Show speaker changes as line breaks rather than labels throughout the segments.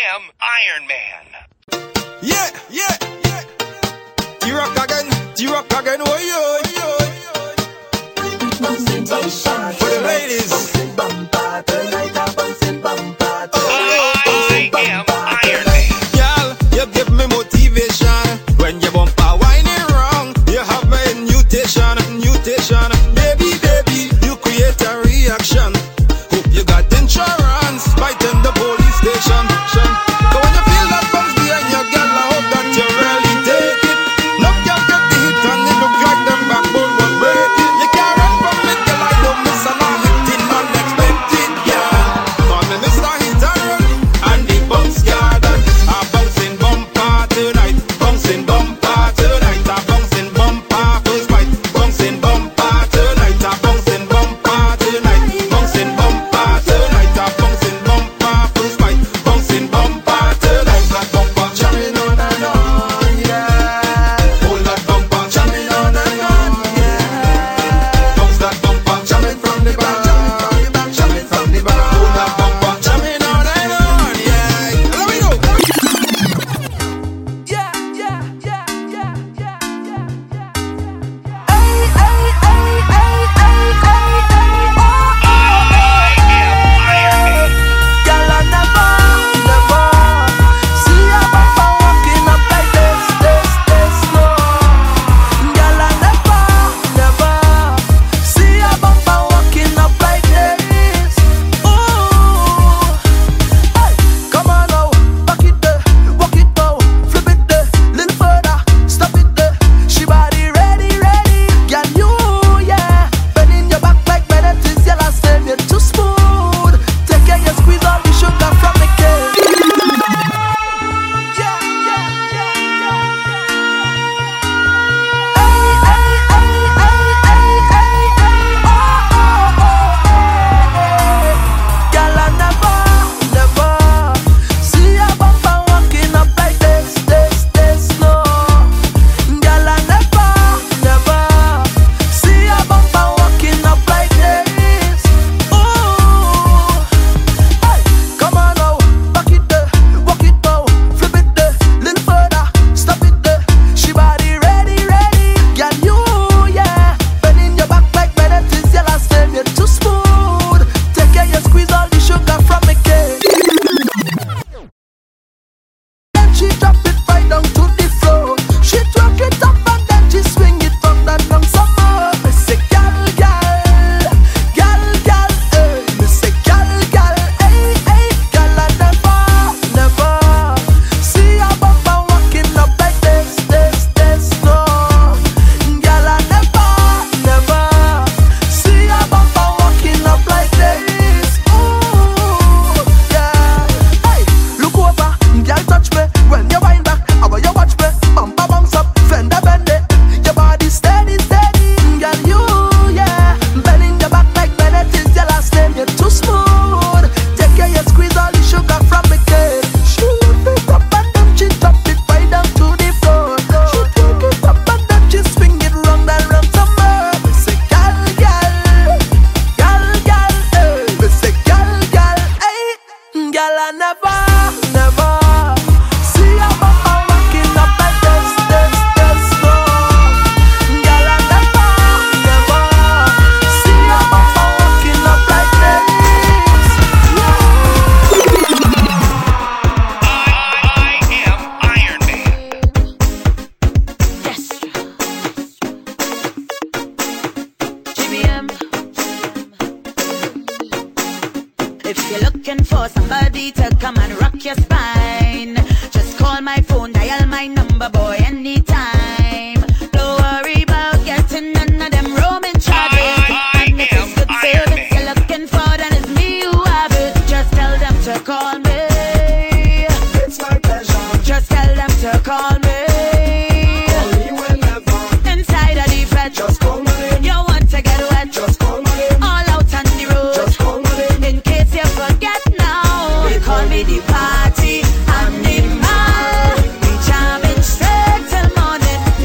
am Iron Man.
Yeah. T-Rock again, oh yo. For the ladies.
I am Iron Man.
Girl, you give me motivation. When you bumper whining wrong, you have my mutation. Baby, you create a reaction. Hope you got insurance. Fight in the police station. So when you feel that comes behind your girl, I hope that you really take it. No girl get the hit and it look like them backbone will break it. You can't run from it, girl, I don't miss an hitting unexpected, girl. Call me Mr. Hit and Run and the bounce garden. I'm bouncing bumper tonight, bouncing bumper tonight. I'm bouncing bumper first fight, bouncing bumper tonight. I'm bouncing bumper tonight, bouncing bumper tonight. I'm bouncing bumper first fight, bouncing bumper tonight. That bumper jamming on and on, yeah. Hold that bumper jamming on and on, yeah. Bounce that bumper jamming from the back, jamming from the back. Hold that bumper jamming on and on, yeah. Let me go.
If you're looking for somebody to come and rock your spine, just call my phone, dial my number, boy, anytime. Don't worry about getting none of them roaming charges. And if it's good service you're looking for, then it's me who have it. Just tell them to call me.
It's my pleasure.
Just tell them to call me.
Only whenever.
Inside of the fed.
Just call my name.
You want to get wet.
Just call my name.
All out on the road.
Just call my name.
In case you forget now, they call me the party animal. We jamming straight till morning.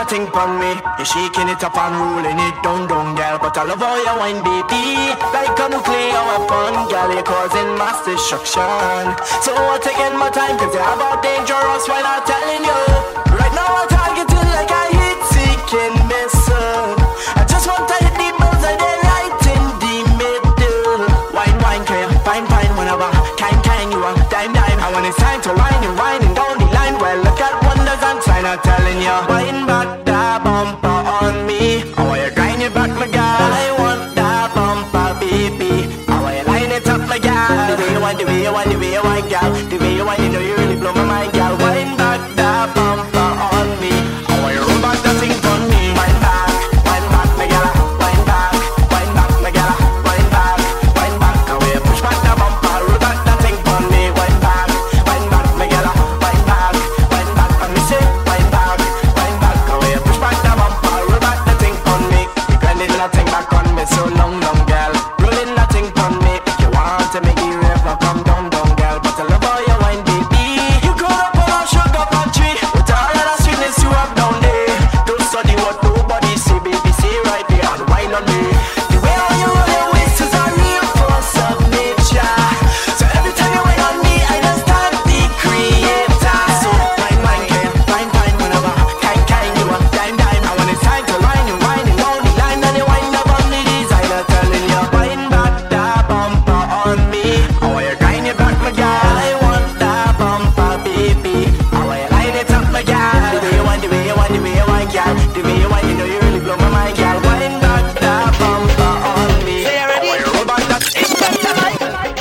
that thing pon me. You're shaking it up and rolling it down, girl. But I love how you wine, baby. Like a nuclear weapon, girl, you're causing mass destruction. So I'm taking my time, cause you're about dangerous while I'm telling you. Right now I'm targeting like a heat-seeking missile. I just want to hit the bills and then light in the middle. Wine, clear, fine, whenever. Kind, you are dime. And when it's time to winding down the line, well, look at wonders and sign, I'm telling you. Wine back that bumper on me. How are you grind it back, my girl? I want that bumper, baby. How are you line it up, my girl? The way you want, girl. The way you want, you know you really blow my mind, girl. Wine back that bumper on me. How are you roll back that thing on me? Wine back, my girl. Wine back, my girl. Wine back. How are you push back that bumper, roll back that thing on me? Wine back, my girl. Wine back. And me say, wine back. How are you push back that bumper, roll back that thing on me? You grinding that thing back on me so long, girl. Rolling that thing on me. If you want to make it rev, now come down, girl. But I love how you wine, baby. You could up on a sugar country with all of that sweetness you have down there. Don't study what nobody say, baby. Say right there and wine on me. The way how you roll your waist is a real force of nature. So every time you wine on me, I just start the creator. So wine, whenever. Kind, you are dime. And when it's time to wine, you winding down the line, and you wind up on the designer, telling you wine back that bumper on me. How are you grind it back, my girl? I want that bumper, baby. How are you line it up, my girl? The way you want, girl. The way you want, you know you really blow my mind, girl. Wine back that bumper on me. Say you ready? How are you roll back that? It's better like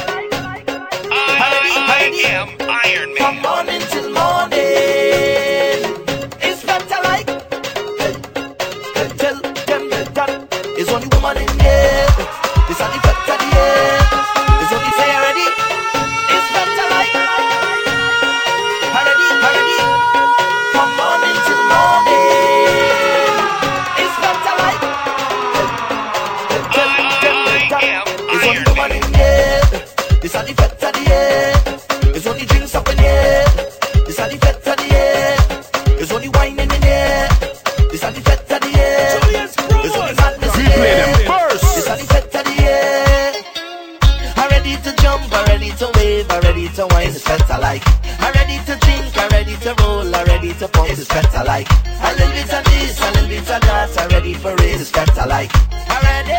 I am Iron
from
Man.
morning till morning. It's better like tell them that it's only woman in here. It's only better the air. It's only say you ready? It's better like already. From morning till morning. It's better like tell them that it's only woman in here. It's only better the air. It's only drinks up in here. It's only better the air. It's only wine in here. It's only better the air. It's only madness in here. It's only better the air. I'm ready to jump, I'm ready to wave, I'm ready to wine. It's better like. I'm ready to drink, I'm ready to roll, I'm ready to pump. It's better like. A little bit of this, a little bit of that. I'm ready for it. It's better like. I'm ready.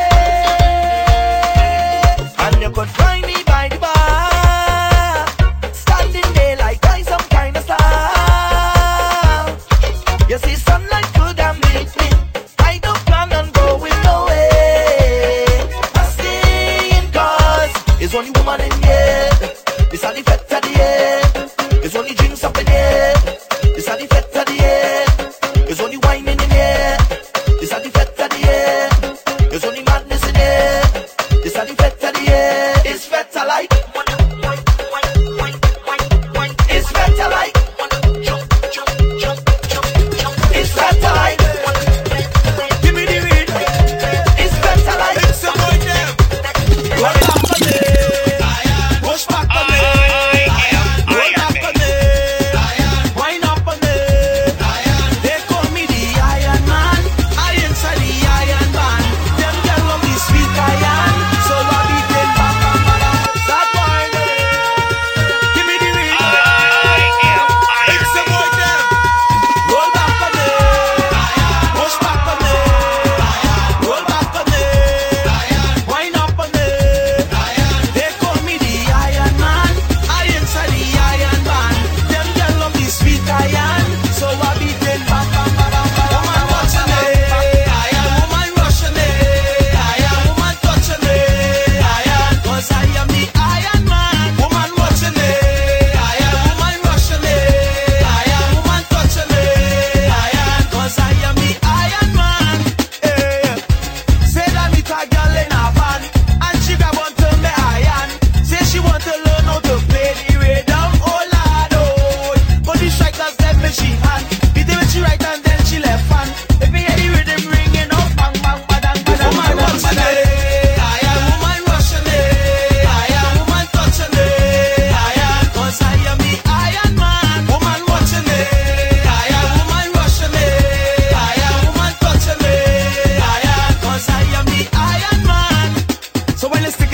And you could find me by the bar, standing there like I some kind of star. You see sunlight could have made me. I don't plan on going nowhere. I stay in cause it's only woman in here. It's only fete of the air. It's only drinks up in here. It's only fete of the air. It's only wine in here. It's only fete of the air. It's only madness in here. It's only fete of the air. It's fete like. It's fete like. It's better like. Give me the weed. It's better like. It's a boy them. Roll back on me. Push back on me. Roll back on me. Wind up on me. They call me the Iron Man. I inside the Iron Man. Them girl love the sweet iron. So I be dead back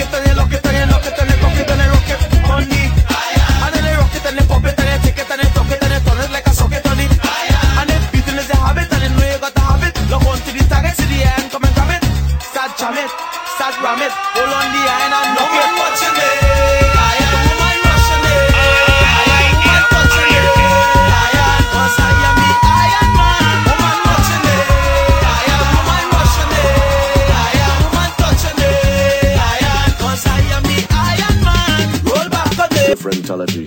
it and you lock it and you lock it and you cock it and you rock it on the and then you rock it and you pop it and you take it and you tuck it and you turn it like a socket on it. And if beating is a habit and you know you got to have it, lock on to the target, see the end, come and grab it. Start jam it, start ram it, hold on the iron and knock it. Watching it, woman rushing it, woman touching it, cause I am the Iron Man. Woman watching it, woman rushing it, woman touching it, cause I am the Iron Man. Roll back on it.
Differentology.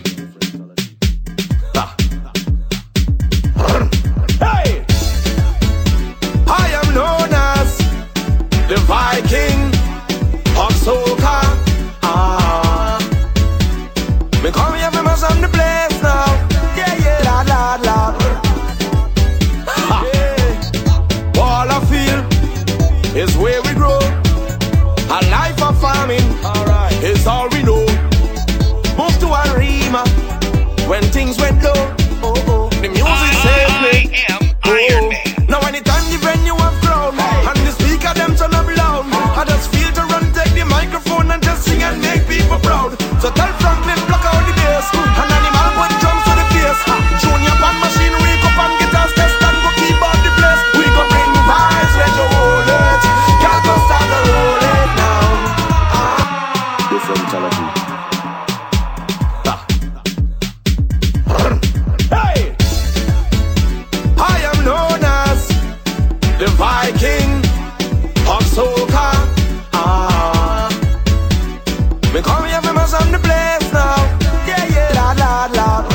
Hey! I am known as the Viking of soca. Me come here, me must on the place now. Yeah, lad, lad, lad. Yeah. All I feel is where we grow. A life of farming, alright, is all we know. Move to a Rima when things went low. Oh, oh. The music saved me.
I am Iron Man.
Now anytime the venue have grown, and the speaker them turn up loud, I just feel to run, take the microphone and just sing and make people proud. So tell Franklin block out the bass, and animal put drums to the face. Junior pan machine, wake up and guitars test and go keyboard the place. We go bring the vibes, let you hold it. Can't go start to roll it now.
Differentology.
Hey! I am known as the Viking of soca. Me come here, me must on the place now. Yeah, lad, lad, lad.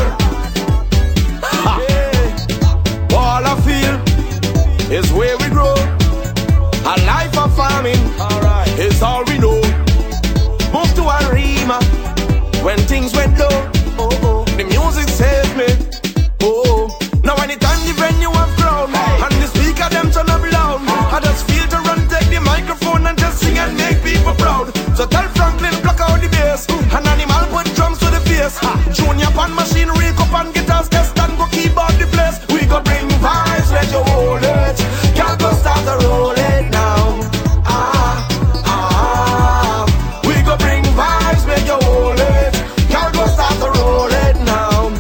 Yeah. All I feel is where we grow. A life of farming, alright, is all we know. Move to a Rima when things went low. Oh, oh. The music saved me. Oh, now anytime the venue have grown, and the speaker them turn up loud, I just feel to run, take the microphone and just sing and make people proud. So tell Franklin block out the bass, and animal put drums to the face. Junior pan machine, rake up and guitars test and go keyboard the place. We go bring vibes, let you hold it. Can't go start to roll it now. We go bring vibes, make you hold it. Can't go start to roll it now.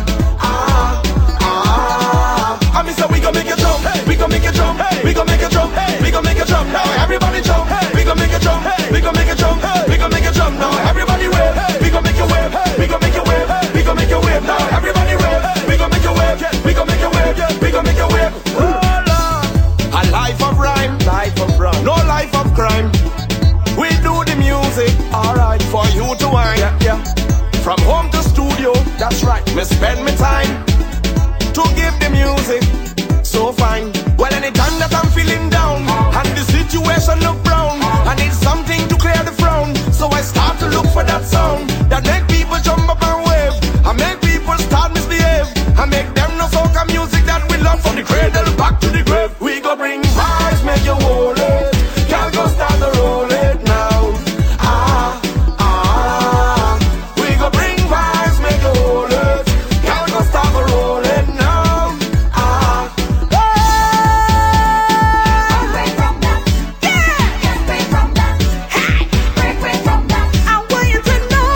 I mean, so we gon' make you jump, we gon' make you jump, we gon' make you jump, we gon' make you jump. Now everybody jump, we gon' make you jump, we gon' make you jump, we gon' make you jump. Now everybody wave, we gon' make you wave, we gon' make you wave, we gon' make you wave. Now everybody wave, we gon' make you wave, we gon' make you wave, we gon' make you wave. A life of rhyme, no life of crime. We do the music, alright, for you to whine. Yeah. From home to studio, that's right. Me spend me time to give the music so fine. Well, anytime that I'm feeling down and the situation look brown, I need something to clear the frown. So I start to look for that sound that make people jump up and wave. I make people start misbehave. I make them know soca music that we love from the cradle back to the grave. We go bring vibes, make you hold it. Can't go start to roll it now. We go bring vibes, make you hold it. Can't go start to roll it now.
Break from that, yeah, break from that, hey, break from that. I want you to know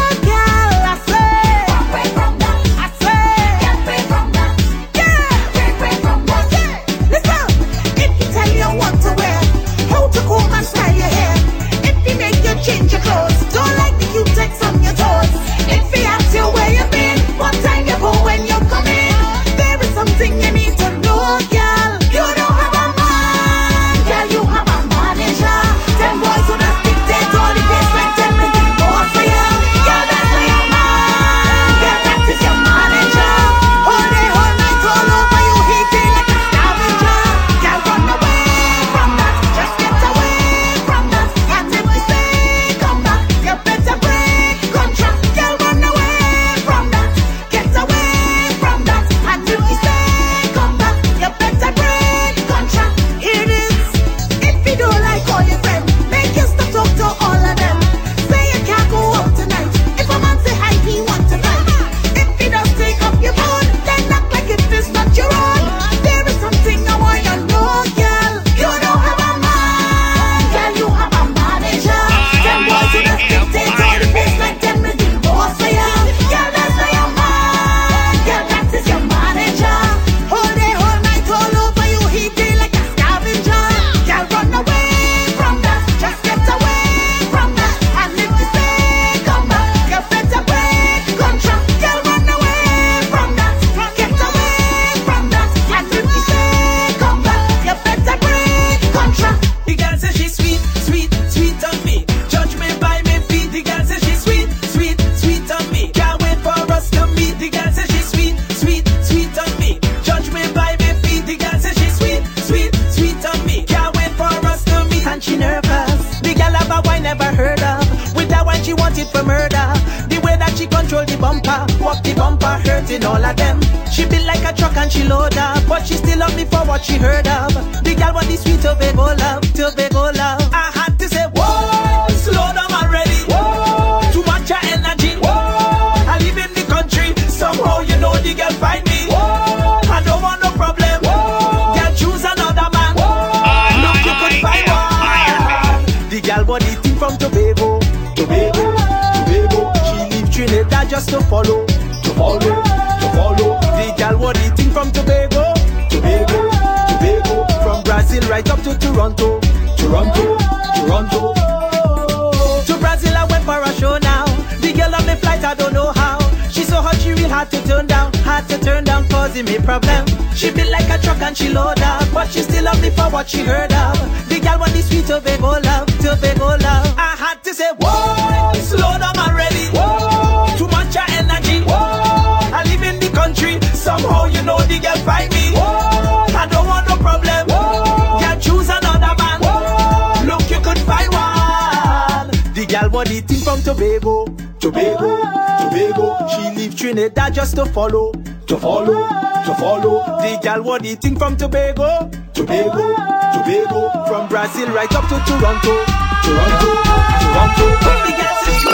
it for murder. The way that she control the bumper, walk the bumper, hurting all of them. She built like a truck and she load up, but she still love me for what she heard of. The girl want the sweet Tobago love, Tobago love. I had to say, whoa, slow down already. Whoa, too much energy. Whoa, I live in the country, somehow you know the girl find me. Whoa, I don't want no problem. Whoa, girl choose another man. Whoa, look you could find one. The girl body thing from Tobago, Tobago, Tobago. She leave Trinidad just to follow, to follow, to follow. The girl body thing from Tobago, Tobago, Tobago. From Brazil right up to Toronto, Toronto, Toronto. To Brazil I went for a show now. The girl on the flight I don't know how. She so hot she real hard to turn down, causing me problem. She built like a truck and she load up, but she still love me for what she heard of. The girl want the sweet Tobago love, Tobago love. I had to say, whoa, slow down already. Whoa, too much energy. Whoa, I live in the country, somehow you know the girl find me. Whoa, I don't want no problem. Whoa, girl choose another man. Whoa, look you could find one. The girl body thing from Tobago, Tobago, Tobago. She leave Trinidad just to follow, to follow, to follow. The girl want the thing from Tobago, Tobago, Tobago. From Brazil right up to Toronto, Toronto, Toronto. The girl says,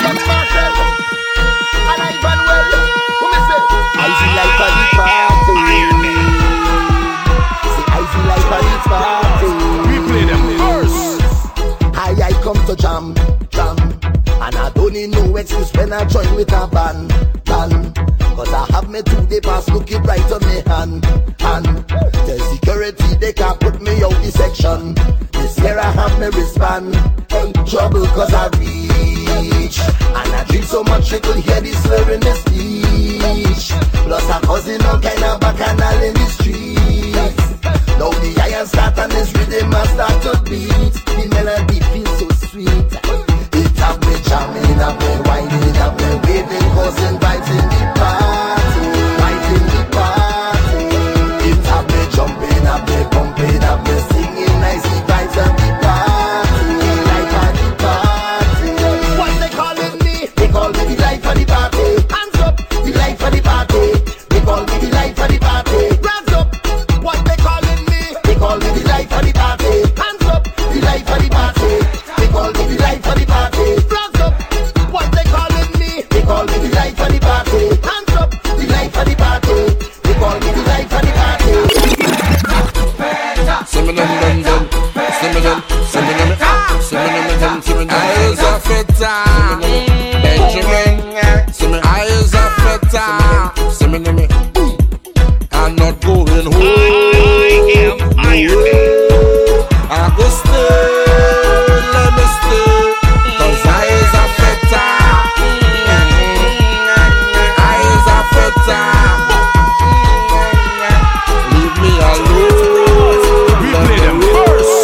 and I van well. Who me say? I feel like a deep party. See, I feel like a deep party.
We play them first.
I come to jam, jam. And I don't need no excuse when I join with a band, band. Cause I have me 2 day pass looking right on me hand. The security they can't put me out the section. This year I have me wristband. Hey, trouble cause I reach. And I drink so much you could hear the slur in the speech. Plus I'm causing all kind of bacchanal in the streets. Now the iron start and this rhythm I start to beat. The melody feels so sweet. It have me jamming, have me whining, have me waving, causing vibes in the party, vibes in the party. It have me jumping, have me pumping, have me singing nicely, vibes of the party, life of the party. What they calling me? They call me the life of the party. Hands up, the life of the party. They call me the life of the party. Hands up, what they calling me? They call me the life of the party. Hands up, the life of the party. They call me the life of the party. Hands up, what they calling me? They call me the life of the party. Hands up, the life of the party. They call me the life of the party.
Eyes are feta, Benjamin. Eyes are feta, I'm not going home.
I am Iron Man.
I go stay, let me stay, cause eyes are feta. Eyes are feta. Leave me alone.
We play them first.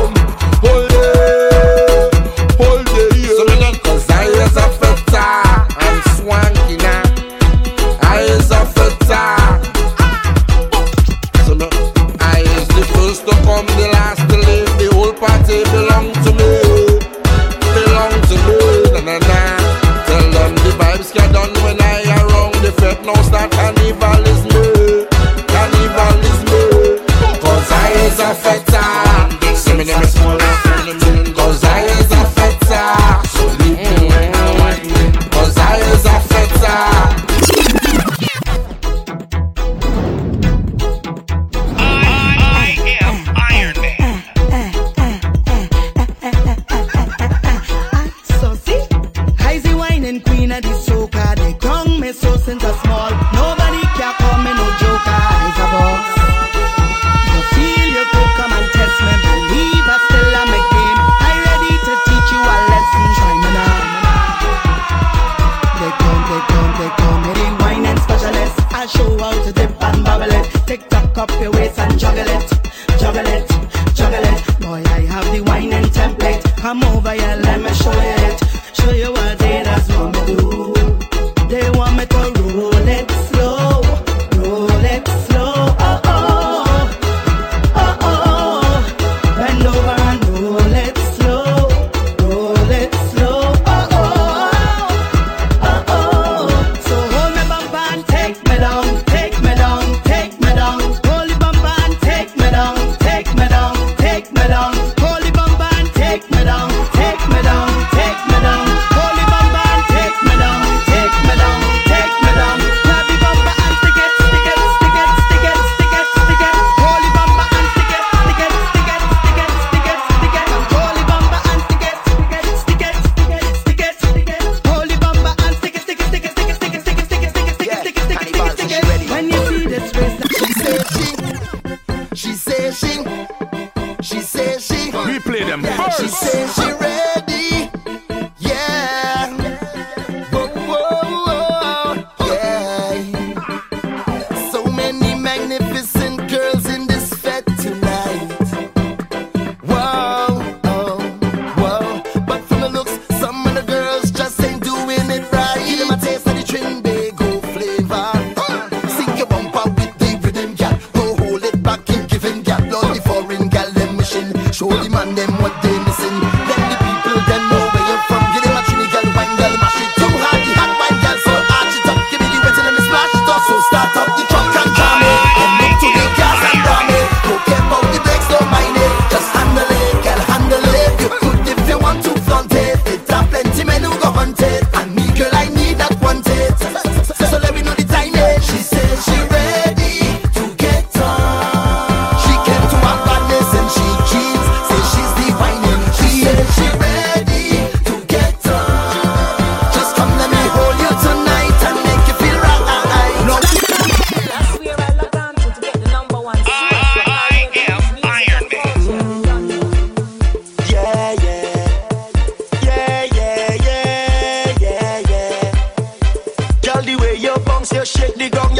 Hold it, cause eyes are feta. I'm swanky now. Eyes are feta. So no, I is the first to come, the last to leave. The whole party belong to me, belong to me. Na na na. Tell them the vibes get done when I around. The fete now start. Carnival is me, carnival is me. Cause I is a feta. See me name is small. Cause I is a feta. So leave me when I want me. Cause I is a feta.
I am Iron Man.
so see, I's the whining queen of the soca. They crown me so since I small. Nobody can call me no joker. I's a boss. You feel you could come and test me, believe I still am a game. I ready to teach you a lesson. Try me now. They call me the whining specialist. I show how to dip and bubble it. Tick tock up your waist and juggle it, juggle it, juggle it. Boy, I have the whining template. Come over here, let me show you it. Show you what they just want me do. They want me to roll it slow, roll it slow. Oh oh, oh oh. Bend over and roll it slow, roll it slow. Oh oh.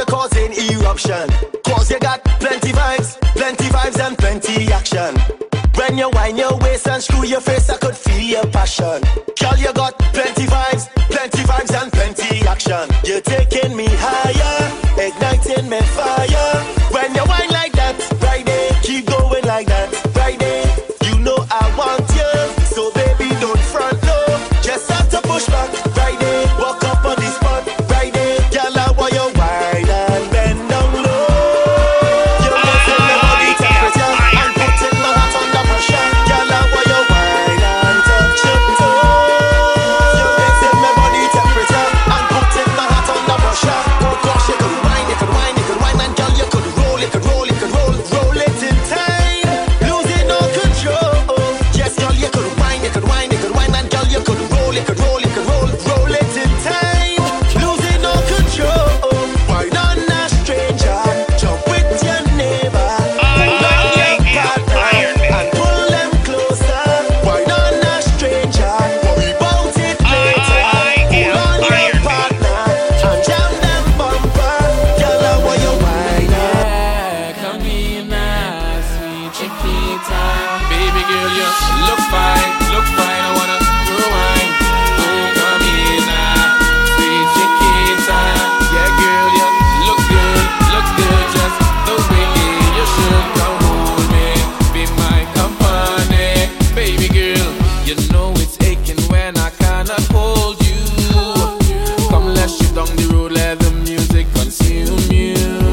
causing eruption. Cause you got plenty vibes and plenty action. When you wind your waist and screw your face, I could feel your passion. Girl, you got plenty vibes and plenty action. You're taking me higher, igniting me fire. When you wind like that, right there, keep going like that, right there. You know I want you, so baby don't front low. Just have to push back, right there. Walk up on the spot, right there. Girl, I want you wine and bend down low. You're raising my body temperature and putting my heart under pressure. Girl, I want you wine and touch your toes. You're raising my body temperature and putting my heart under pressure. Oh gosh, you could wine, and girl, you could roll it in time, losing all control. Yes, girl, you could wine, and girl, you could roll it in time, losing all control. Wine on a stranger, jump with your neighbor, love your partner, and pull them closer. Wine on a stranger, worry about it later. Pull on your partner, and jam them bumper. Girl, I want you wine.
Come be my sweet Chiquita. Baby girl, you look fine, I wanna rewind. Oh, come here now, sweet Chiquita. Yeah, girl, you look good, just the way you should. Come hold me, be my company. Baby girl, you know it's aching when I cannot hold you. Come, let's shoot down the road, let the music consume you.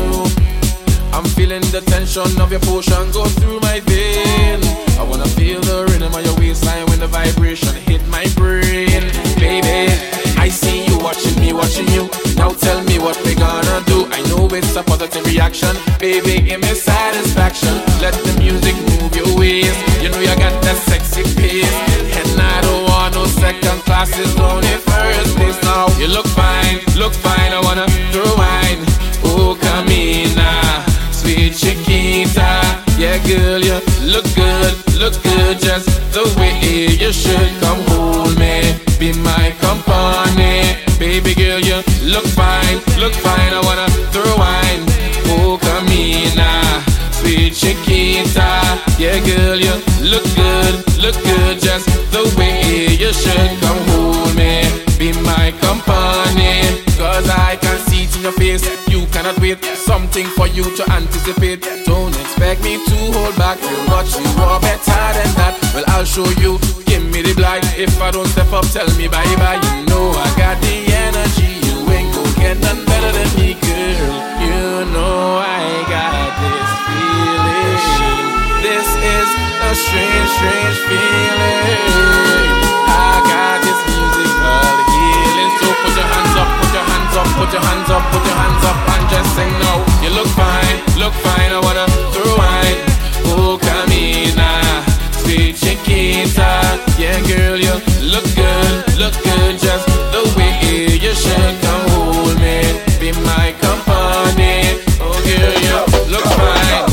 I'm feeling the tension of your potion go through my vein. I wanna feel the rhythm of your waistline when the vibration hit my brain. Baby, I see you watching me, watching you. Now tell me what we gonna do. I know it's a positive reaction. Baby, give me satisfaction. Let the music move your ways. You know you got that sexy pace. And I don't want no second classes, only first place now. You look fine, I wanna rewind. Oh, come in now, sweet Chiquita. Yeah, girl, you look good, just the way you should. Come hold me, be my company. Baby girl, you look fine, I wanna rewind. Oh, come in now, sweet Chiquita. Yeah, girl, you look good, just the way you should. Come hold me, be my company. Cause I can see it in your face, you cannot wait. Something for you to anticipate. Don't expect me to hold back. You're what you are, better than that. Well, I'll show you, give me the blind. If I don't step up, tell me bye-bye. You know I got the energy. You ain't gon' get none better than me, girl. You know I got this feeling. This is a strange feeling. I got this music called healing. So put your hands up, put your hands up, put your hands up, put your hands up, and just sing now. You look fine, I wanna rewind. Oh, come in now, sweet Chiquita. Yeah, girl, you look good, just the way you should. Come hold me, be my company. Oh, girl, you look fine.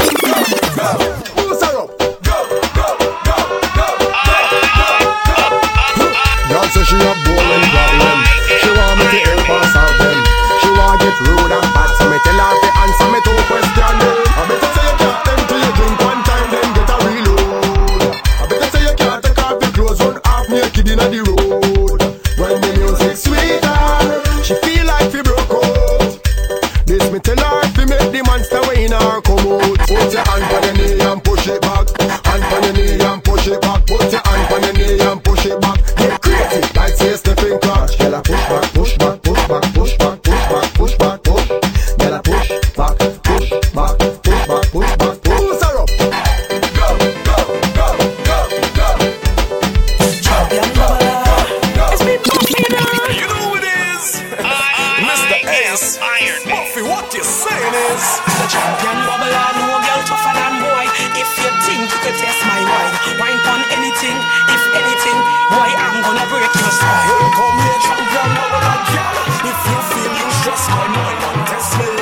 Who's her up? Girl say she a bowling problem. She want me to help her solve them. She want get rude and bad, so me tell her to answer me two questions. I better say you can't empty your drink one time, then get a reload. I better say you can't take off your clothes, run half naked inna the road. When the music sweeter, she feel like she broke out. This me tell her to make the monster way in her come out. Put your hand on your knee and push it back. Hand on your knee and push it back. Put your hand on your knee and push it back. Get crazy like say stepping crash. Girl a push back, push back, push back, push back, push back, push back, push. Girl a push back, push back, push back, push back. Who's her up? Go, go, go, go, go.
Champion Bubba. It's me,
You know who it is? Mr. Ace. Iron Man.
Buffy, what you saying is the champion Bubba, no girl tougher than boy. If you think you could test my wine on anything, if anything, boy, I'm gonna break your spine. Here come here, champion Bubba, girl. If you feel you stress, my boy, don't test me.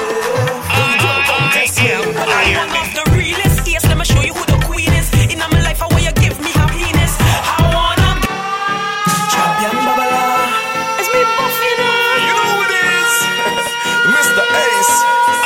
I am Iron Man.
One of the realest, yes, let me show you who the queen is. In my life, I want you give me happiness. I wanna be champion Bubba. It's me, Buffy, now.
You know who it is? Mr. Ace.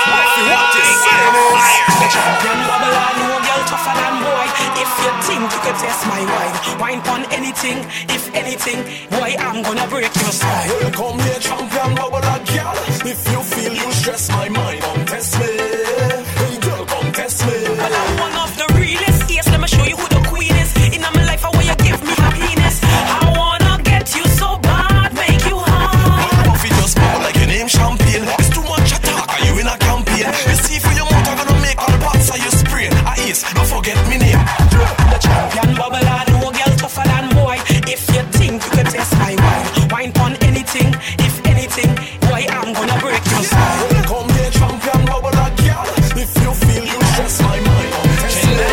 could test my wine. Wine pon anything, if anything, boy, I'm gonna break your spine.
Welcome here, champion, bubble a girl. If you feel you stress my mind, come test me. Hey girl, come test me.
Well, I'm one of the realest. Yes, let me show you who the queen is. In my life, I want you give me happiness. I wanna get you so bad, make you hard.
Puffy just bubble like your name champagne. It's too much attack, are you in a campaign? You see for your mouth, I'm gonna make all parts of you spray. Ace, don't forget me name.
The champion bubble, I know girl tougher than boy. If you think you can test my wine, wine pon anything, if anything, boy, I'm gonna break your spine.
Welcome here, champion, bubble a girl. If you feel you stress my mind, come test me.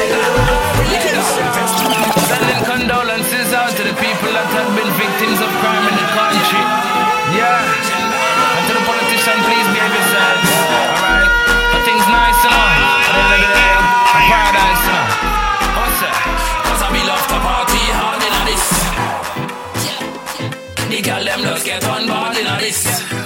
Sending condolences out to the people that have been victims of crime in the country. Yeah. And to the politician, please behave yourselves. Alright? But things nice, you know. At the end of the day, a paradise, you know. What's that? Cause I be love to party hard in this. The girl them just get on board in this.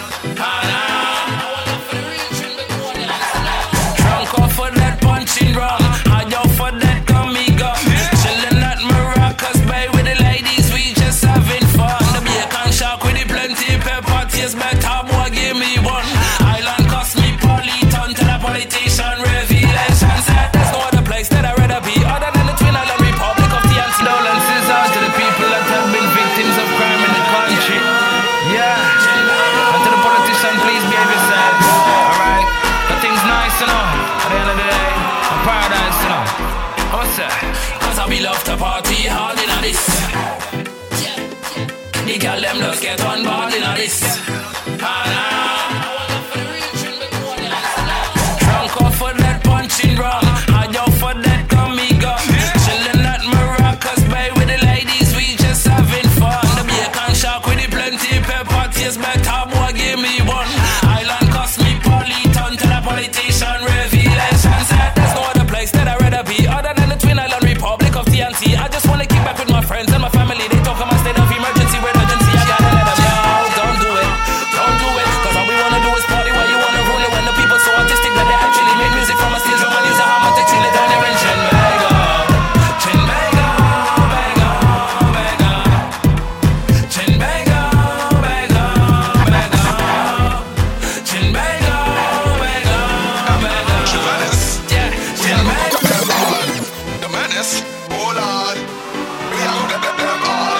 Drunk off for that punching rum. Hard out for that amigo. Chillin' at Maracas Bay with the ladies, we just having fun. The bacon shark with the plenty pepper taste better, boy, give me one. Island cost me Politon to the politician revelation. Said there's no other place that I'd rather be other than the Twin Island Republic of the Condolences out to the people that have been victims of crime in the country. Yeah. And to the politician, please behave yourselves. Alright? But things nice, you know. At the end of the day, a paradise, you know. What's that? Cause I be love to party hard in this. The girl them just get on board in this. Drunk off for that punching rum. Hard out for that amigo. Chillin' at Maracas Bay with the ladies, we just having fun. The bacon shark with the plenty pepper taste better, boy, give me one. Island cost me Politon to the politician revelation. Said there's no other place that I'd rather be other than the Twin Island Republic of TNT. I just wanna kick back with my friends and my family. They talk about state of emergency with urgency. I gotta let them know. Don't do it, cause all we wanna do is party while you wanna rule it. When the people so artistic that they actually make music from a stage drum and use a hammer to chill it down there in Chinmega. Chinmega, Mega, Mega. Chinmega, Mega, Mega. Chinmega, Mega, Mega. Yeah, Chinmega.
The menace, oh Lord, we are gonna get them all.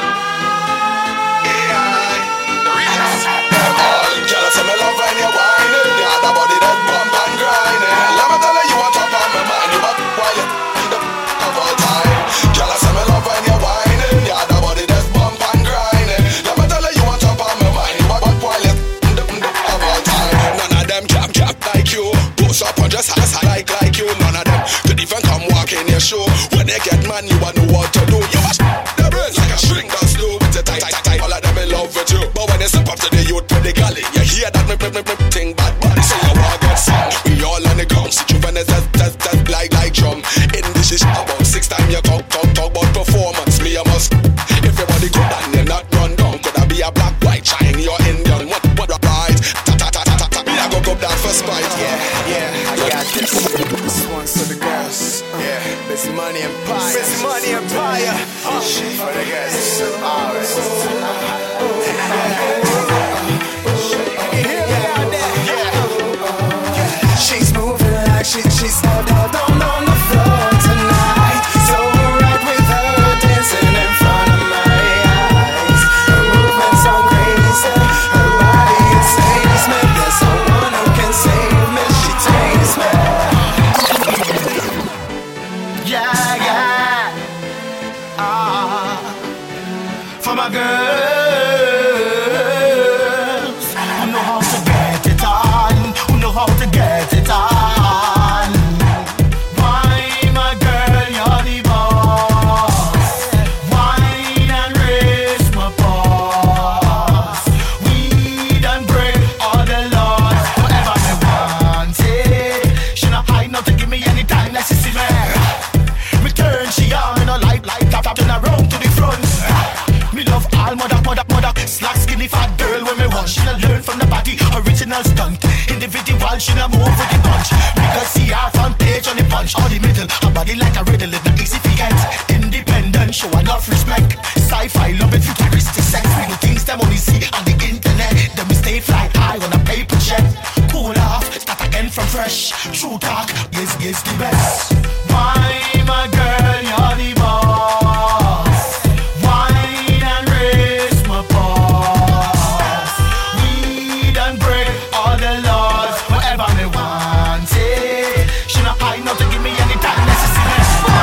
AI, the realest, them all. Girl, I say me love when you whining. The other body that bump and grinding. Let me tell you what up on my mind. You up quiet, the of all time. Girl, I say me love when you whining. The other body that bump and grinding. Let me tell you what up on my mind. You up quiet, the of all time. None of them cap like you. Post up and just like you. None of them could even come walk in your show. When they get man, you want know what to do. You must the brains like a string that's low with the tight. All of them in love with you. But when they step up to the youth for the galley, you hear that me thing bad body. So you walk get some. We all on the ground. See you when it's test like drum. In this is about 6 times you talk about performance. Me a must. If your body good and you're not run down, could I be a black, white, Chinese or Indian? What right? Me a go down for spite.
Yeah, I got this. This one's for the girls. Yeah, Miss Money Empire. Miss Money Empire. Shit for the girls. Alright. She's moving like she's down on the floor tonight. So right with her dancing in front of my eyes. Her movement so crazy, her body insanes me. There's someone who can save me. She takes me. Yeah. For my girls who know how to get it on, who know how to get it on. Why, my girl, you're the boss. Wine and raise my boss. We done break all the laws. Whatever me want it. She not hide nothing, give me any time like she see me. Me turn she on, me no like tap, turn around to the front. Me love all mother, slack skinny fat girl when me want. She not learn from the body, original stunt. Individual, she not move with the punch. Because see her front page on the punch, or the middle, her body like a riddle, it's not easy to get. Independent. London show enough respect. Sci-fi love it, futuristic sex. We do things them only see on the internet. Then we stay fly high on a paper jet. Cool off, start again from fresh. True talk, yes, the best. Why, my girl, you're the boss. Wine and raise my boss. We done break all the laws. Whatever me want it. She not hide not to give me any time necessary.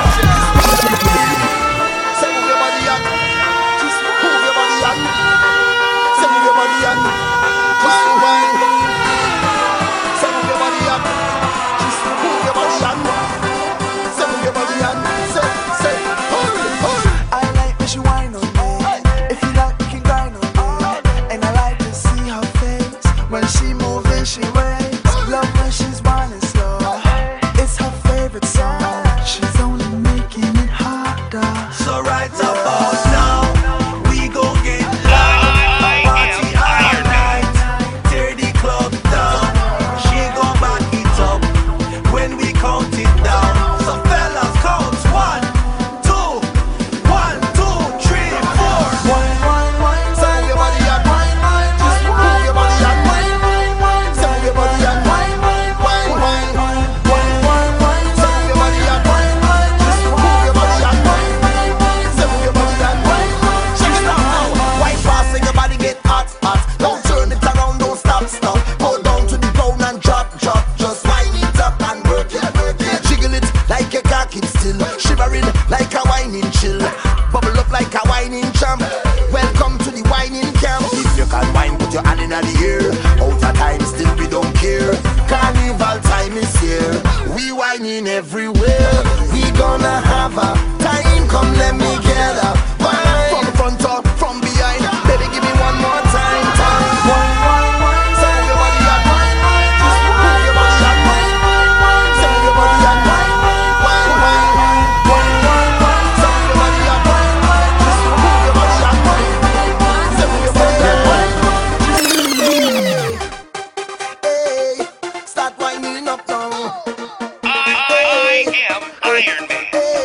Say move your body up. Just move your body up. Say move your body up. Wine, wine. Say move your body up. Just move your body up. Say move your body up. Say, hold.
I like when she whine on me. If you like, you can grind on me. And I like to see her face when she moving, she waves. Love when she's whining slow. It's her favorite song. She's only making it harder.
So right about now, we gon' get loud. Party all night, tear the club down. She gon' back it up when we count it down. So fellas, count 1, 2, 1, 2, 3, 4.
Wine, wine, wine,
So move your body up.
wine, wine,
Just move your body up.
wine, wine, wine,
So move your body up.
wine, wine,
Wine, wine.
wine, wine, wine,
So move your body up.
wine, wine,
Just move your body up.
wine, wine, wine.
So move your body up. Check it out now. Wine fast and your body get hot. Don't turn it around, don't stop. Go down to the ground and drop. Just wind it up and work it. Jiggle it like a cocky still. Shivering like a whining chill. Bubble up like a whining champ. Welcome to the whining camp. If you can whine, put your hand in the air. Out of time, still we don't care. Carnival time is here. We whining everywhere. We gonna have a time. Come let me get up. Wine from front or from behind. Baby, give me one more time.
Wine, wine, wine,
So move your body up. Just move your body up. So move your body up. Wine. So move your body up. Just move your body up. So move your body up. Hey, start winding up now.
I am Iron Man.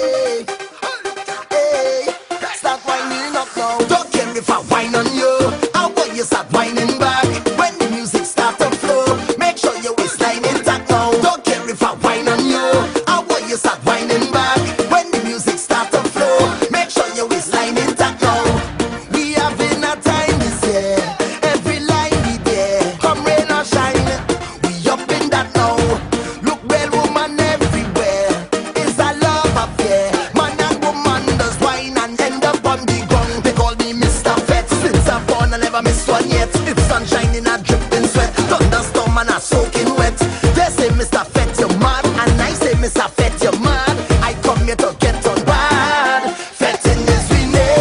Hey, start winding up now. Don't care if I whine on you. How about you start whining back? When the music start to flow, make sure your waistline intact now. Don't care if I whine on you. How about you start whining back? When the music start to flow, make sure your waistline intact now. We having a time this year. Every line be there. Come rain or shine, we up in that now. Look, well, woman everywhere. It's a love affair. Man and woman does wine and end up on the ground. They call me Mr. Fett. Since I'm born, I never missed one yet. If sunshine in a dripping sweat, thunderstorm and a soaking wet. They say Mr. Fett, you're mad, and I say Mr. Fett, you're mad. I come here to get on bad. Fetting is we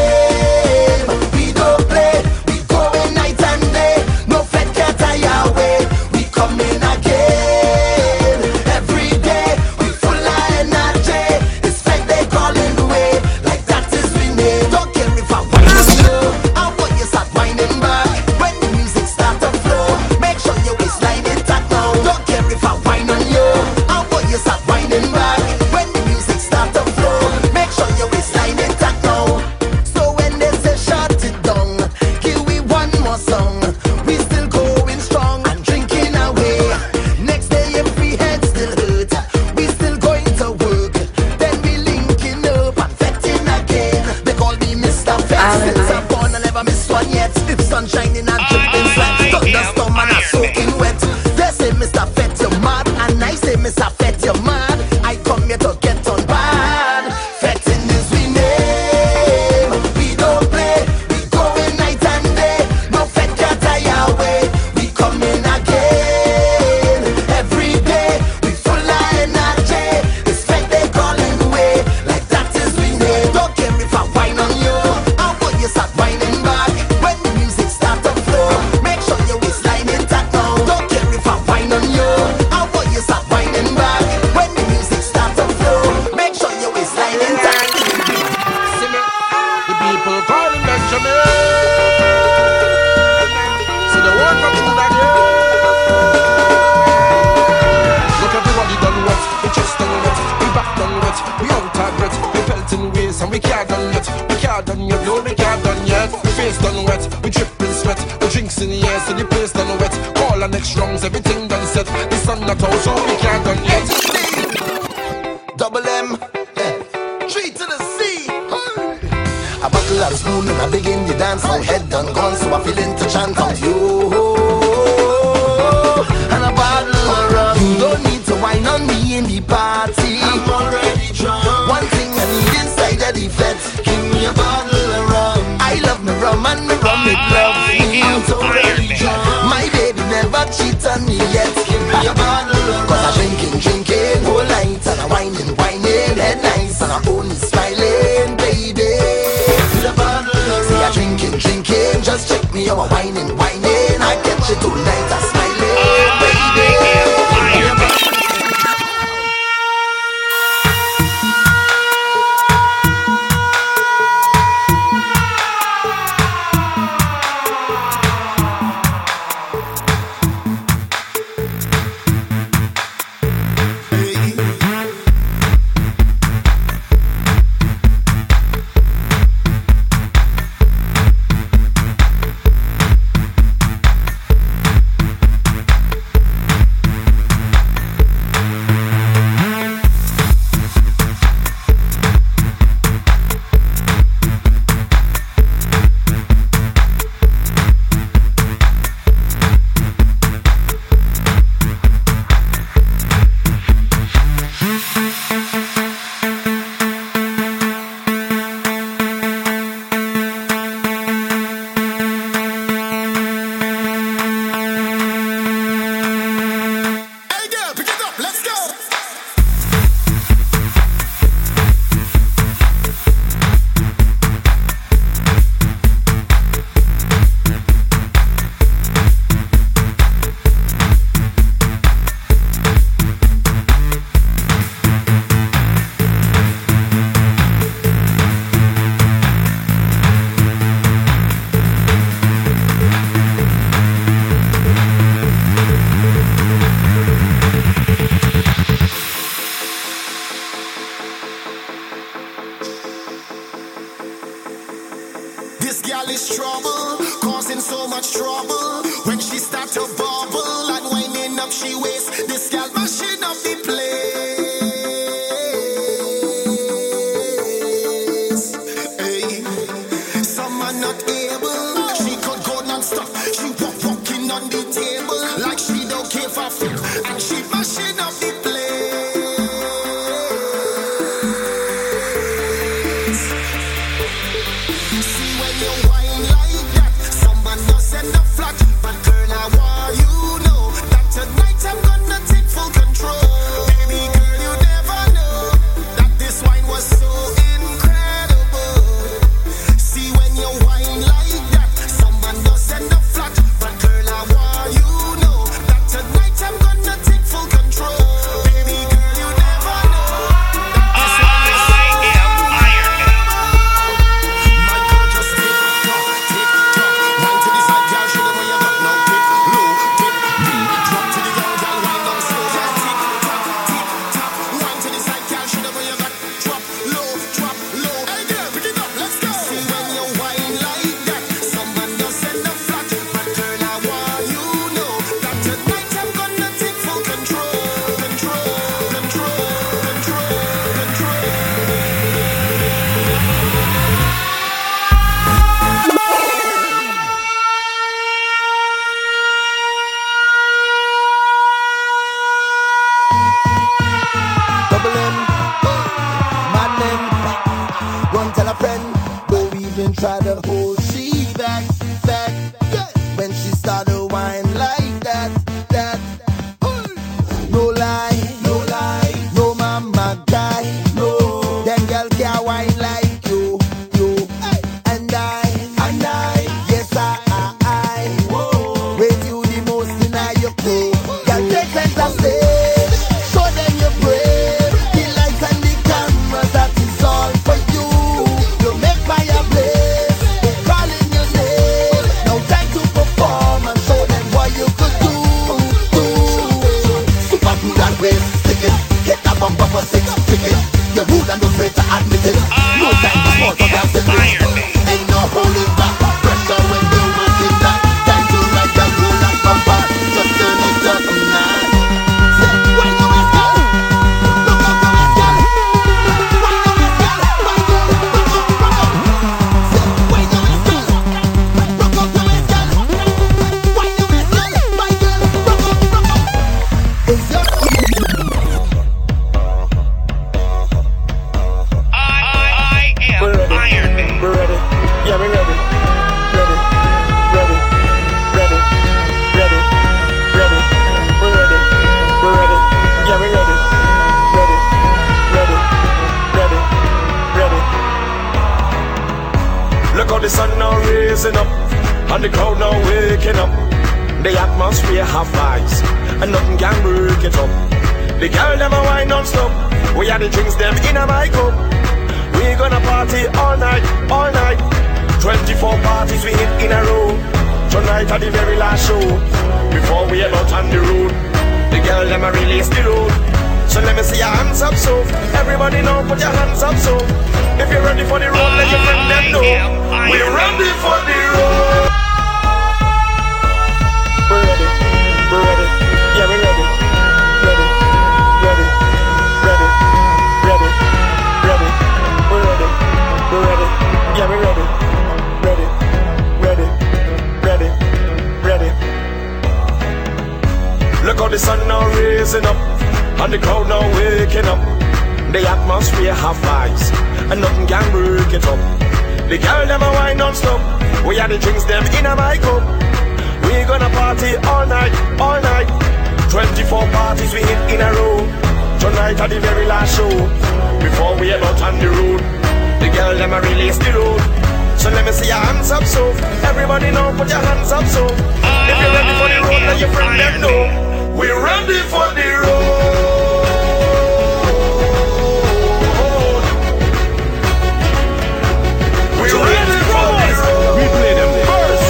name. We don't play. We going night and day. No Fett can't tire away. We coming again. Every day we full of energy. It's Fett they calling away. Like that is we name. Don't care if I whine on you. How about you start whining back? When the music start to flow, make sure your waistline intact now. Don't care if I whine on you. How about you start whining back? When the music start to flow, make sure your waistline intact now. So when they say shut it down, give we one more song. We still going strong and drinking away. Next day if we head still hurt, we still going to work. Then we linking up and fetting again. They call me Mr. Fett. Since I'm born I never missed one yet. If sunshine in a dripping sweat, thunderstorm and a soaking wet. They say Mr. Fett you're mad, and I say Mr. Fett you're mad. I come here to get on bad. Fetting is we name. We don't play. We going night and day. No Fett can't tire away. We coming again. Every day we full of energy. It's Fett they calling away. Like that is we name. Don't care if I whine on you. How about you start whining back? When the music start to flow, make sure your waistline intact now. Don't care if I whine on you. How about you start whining back? When the music start to flow, make sure your waistline intact.
See me, the people calling Benjamin. So they want to do that, yeah. Look, everybody done wet, we just done wet, we back done wet, we out of breath, we felt in ways and we can't done yet.
wet, face done wet, we dripping sweat. The drinks in the air, so the place done wet. Call the next rounds, everything done set. The sun not out, so we can't done yet.
Double M, 3 to the C. A buckle of spoon and I begin the dance. My head done gone, so I feel into chant out you. And a bottle of rum. You don't need to wine on me in the party. I'm already drunk. One thing I need inside of the fence. Give me a bottle of rum. I love me rum and me rum it love me. I'm so ready drunk. My baby never cheat on me yet. Give me a bottle of rum. Cause I drinking whole night. And I whining, head nice. And I only smiling, baby. With a bottle of rum. See I drinking, just check me out. Whining, I get you tonight. I smiling, baby. Try to hold she back, yeah. When she started whine like that. No lie, no mama guy, no. Them girl can't whine like you, and I, yes I, whoa. Rate you the most in your crew. Girl take center stage, show them you're brave. The lights and the cameras, that is all for you. You make fire blaze. Bumper for 6 tickets. You're rude and afraid to admit it. No time for small for dancing. Ain't no holding back.
The atmosphere have vibes, and nothing can break it up. The girl them a wine non-stop. We are the drinks them in a my cup. We gonna party all night, all night. 24 parties we hit in a row. Tonight at the very last show. Before we head out on the road, the girl them a release the load. So let me see your hands up, so everybody know, put your hands up, so if you're ready for the road, let your friend them know. We're ready for the road. We're ready, yeah, we're ready. Ready, ready, ready, ready, ready. We're ready, yeah, we're ready. Ready, ready, ready, ready. Look how the sun now raising up, and the crowd now waking up. The atmosphere have vibes, and nothing can break it up. The girl them a wine non-stop. We are the drinks them in a my cup. We gonna party all night, all night. 24 parties we hit in a row. Tonight at the very last show. Before we head out on the road, the girl them a release the load. So let me see your hands up, so everybody know, put your hands up, so if you're ready for the road, let your friend them know. We're ready for the road. We're ready for the road. We play them first.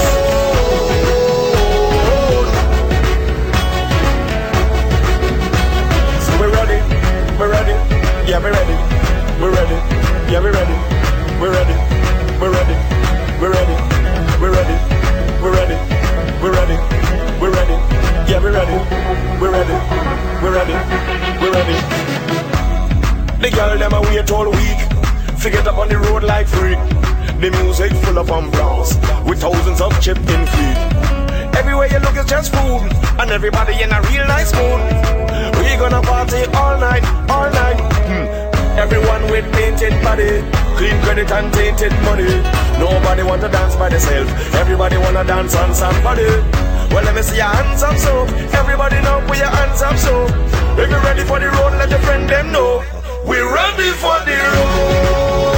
So we're ready, yeah, we're ready, yeah, we're ready, we're ready, we're ready, we're ready, we're ready, we're ready, we're ready, we're ready, yeah, we're ready, we're ready, we're ready, we're ready. The girl them a wait all week, forget up on the road like freak. The music full of umbrellas, with thousands of chipped in feet. Everywhere you look is just food, and everybody in a real nice mood. We gonna party all night, all night. Everyone with painted body, clean credit and tainted money. Nobody want to dance by themselves, everybody wanna dance on somebody. Well, let me see your hands up, so everybody know, put your hands up, so if you're ready for the road, let your friend them know. We're ready for the road.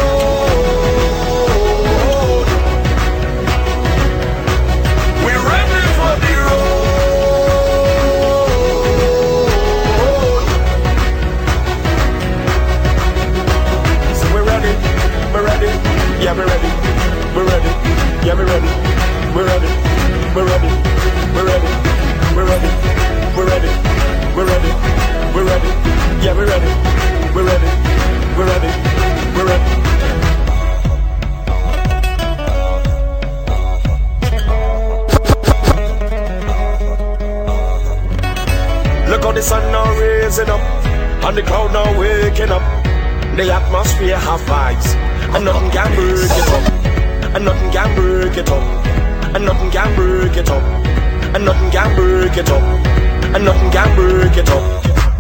We're ready for the road. So we're ready, yeah, we're ready, yeah, we're ready, we're ready, we're ready, we're ready, we're ready, we're ready, we're ready, we're ready, yeah, we're ready, we're ready, we're ready, we're ready. Look how the sun now raising up, and the crowd now waking up. The atmosphere have vibes, and nothing can break it up, and nothing can break it up, and nothing can break it up, and nothing can break it up, and nothing can break it up.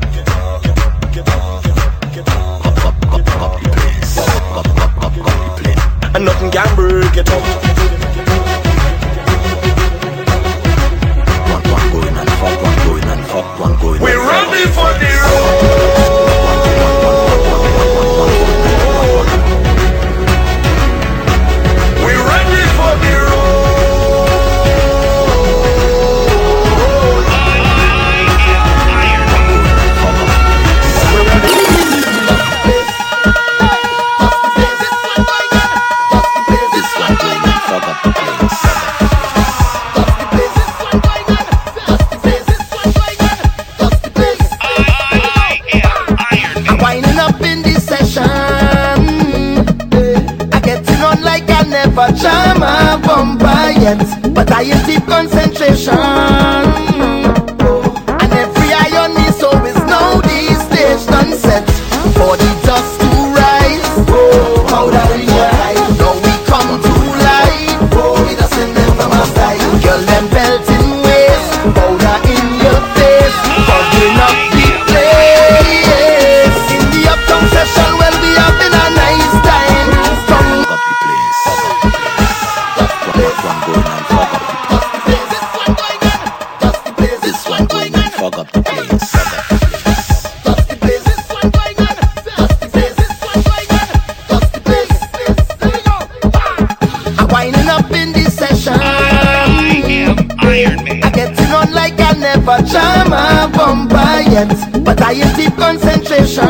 And nothing can break it up. One going and fuck, one going and fuck, one going. We're ready for the road. We're ready for the
never jam a bumper yet, but I in deep concentration. And every eye on me, so is now the stage done set for the dust to rise. Oh, powder in your eye, now we come to life. Oh, we just send them from our side. Girl, them belt in waist, powder in your face, bubbling up the place. In the uptown session, well, we having a nice time. From up the place. One going and fuck up the place. a jam a bumper yet, but I ain't deep concentration.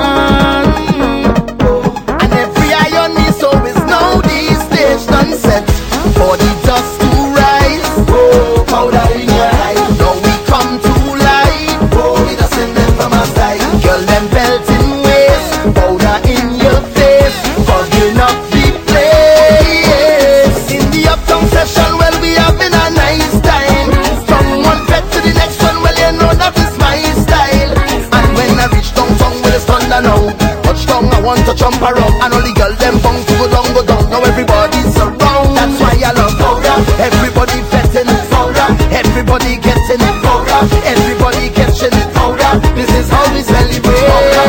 And every eye on me, so is now the stage done set for the dust to rise. Oh, powder in your eye. Now we come to life. Oh, we just send them from our side. Girl, them belt in waist, powder in your face, fogging up the place. In the uptown session, well, we having a nice time. From one bed to the next one, well, you know that is my style. And when I reach downtown, well, it's thunder now. Touchdown, I want to jump around. And all the girls, them bong to go down, go down. Now everybody's around. That's why I love powder. Everybody betting it powder. Everybody getting it powder. Everybody catching it powder. This is how we celebrate powder.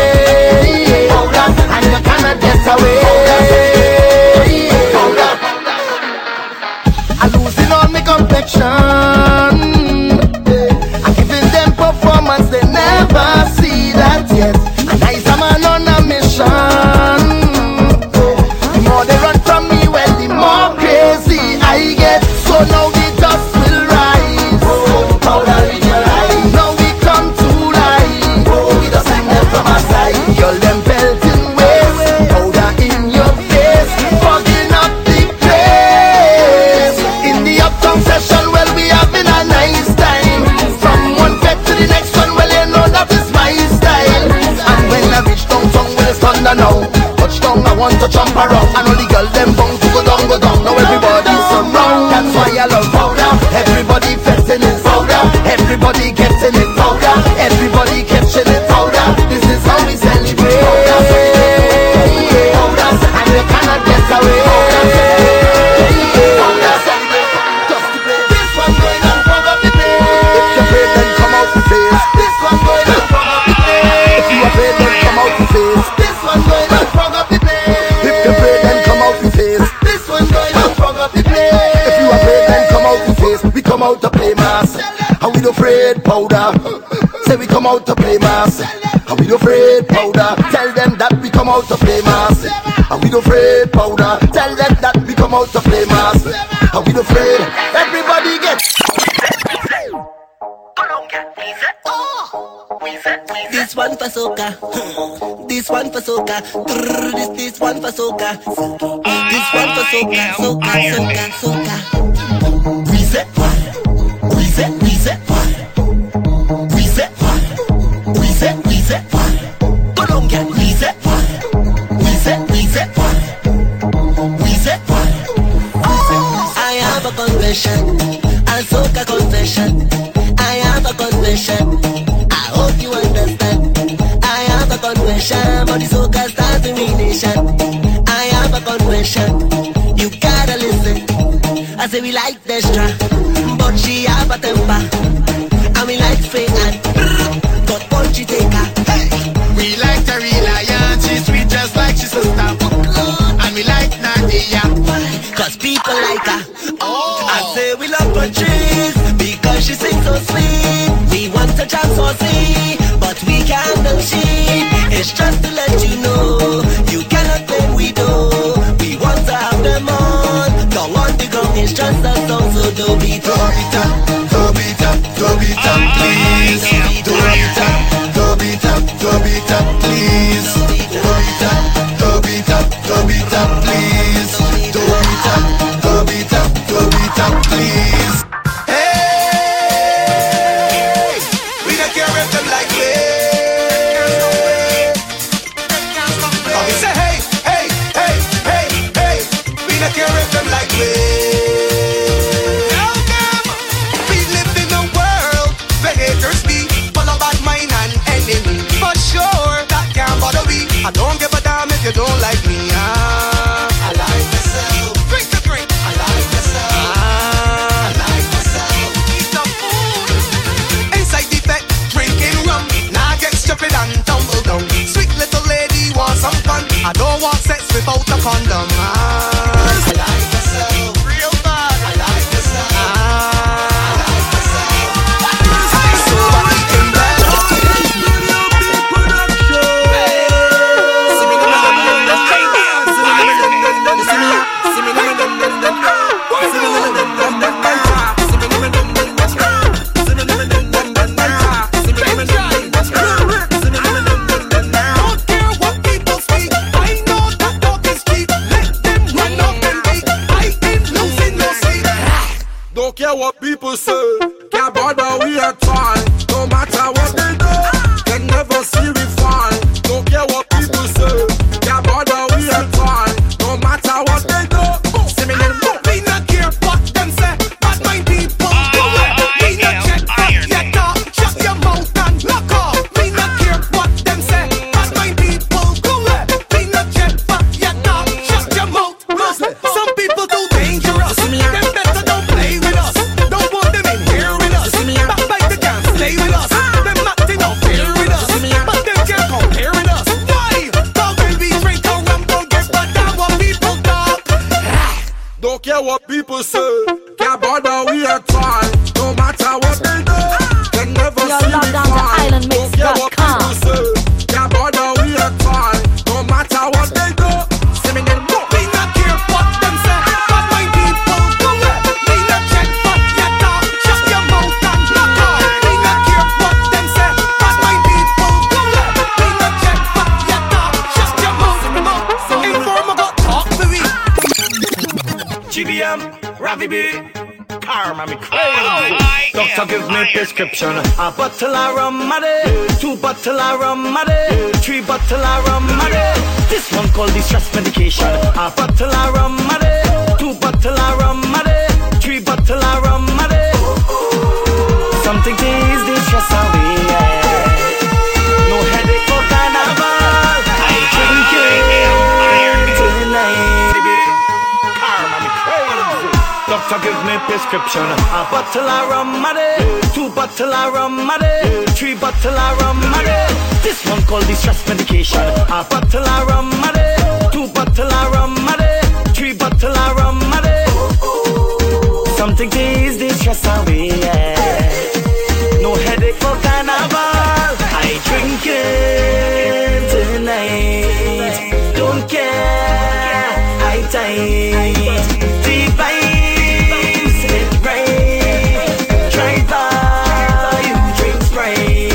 And you cannot get away. Powder. I'm losing all my complexion. I'm giving them performance they never see that yet. And I am man on a mission. The more they run from me, well, the more crazy I get. So now the dust will rise. Oh, powder in your eye. Now we come to life. Oh, we just sing them from our side. Girl, them belt in waist, powder in your face, fogging up the place. In the uptown session, well, we having a nice time. From one bed to the next one, well, you know that is my style. And when I reach downtown, well, it's thunder now. Touchdown, I want to jump around. And all the girls, them bong to go down, go down. Now everybody's around. That's why I love powder. Everybody fetting it powder. Everybody getting it powder. Everybody catching it powder. This is how we celebrate powder. And you cannot get away. Powder. Just to play. This one going on front of the place. If you're afraid, then come out the face. This one going on front of the place. If you're afraid, then come out the face. This one going on front of the place. If you're afraid, then come out the face. This one going on front of the place. If you're afraid, then come out the face. We come out to play mass. And we no afraid powder. Say we come out to play mass. And we no afraid powder. Tell them that we come out to play mass. And we no afraid powder. Tell them that we come out to play mass. And we no afraid. Everybody get.
This one for soca. This one for soca. This one for soca. This one for soca. Soca, soca, soca.
Reset one. Reset, reset one. Reset one. Reset, reset one. Go down, get reset one. Reset, reset one. Reset one.
I have a confession, a soca confession. I have a confession. I hope you understand. I have a confession, but the soca starts in the nation. I have a confession. You gotta listen. I say we like Destra, but she have a temper. And we like Faye and but punchy taker.
We like Terry Lion, she's sweet just like she's a star. And we like Nadia,
cause people like her. I say we love Patrice because she sings so sweet. We want to jam so sweet, but we can't do shit. It's just to let you know you cannot claim we do. We want to have them on. Don't want the ground, it's just a song, so don't be tough.
don't beat up, please. Don't beat up, please. Don't beat up, please. Don't beat up, please. Hey, we don't care if them like me. Oh, we say hey, we don't care if them like me. We
Doctor give me prescription. A bottle of rum a day, 2 bottle of rum a day, 3 bottle of rum a day. This one called the stress medication. A bottle of rum a day, 2 bottle of rum a day, 3 bottle of rum a day. Something to ease the stress away. No headache for carnival. I drink it tonight. Karma me crazy. Doctor give me prescription. A bottle of rum a day, 2 bottle of rum a day, 3 bottle of rum a day. This one called the stress medication. A bottle of rum a day, 2 bottle of rum a day, 3 bottle of rum a day. Something to ease the stress away. No headache for carnival. I drink it tonight. Don't care. I tight. Deep vibes, it rain. Drive by, you drink spray.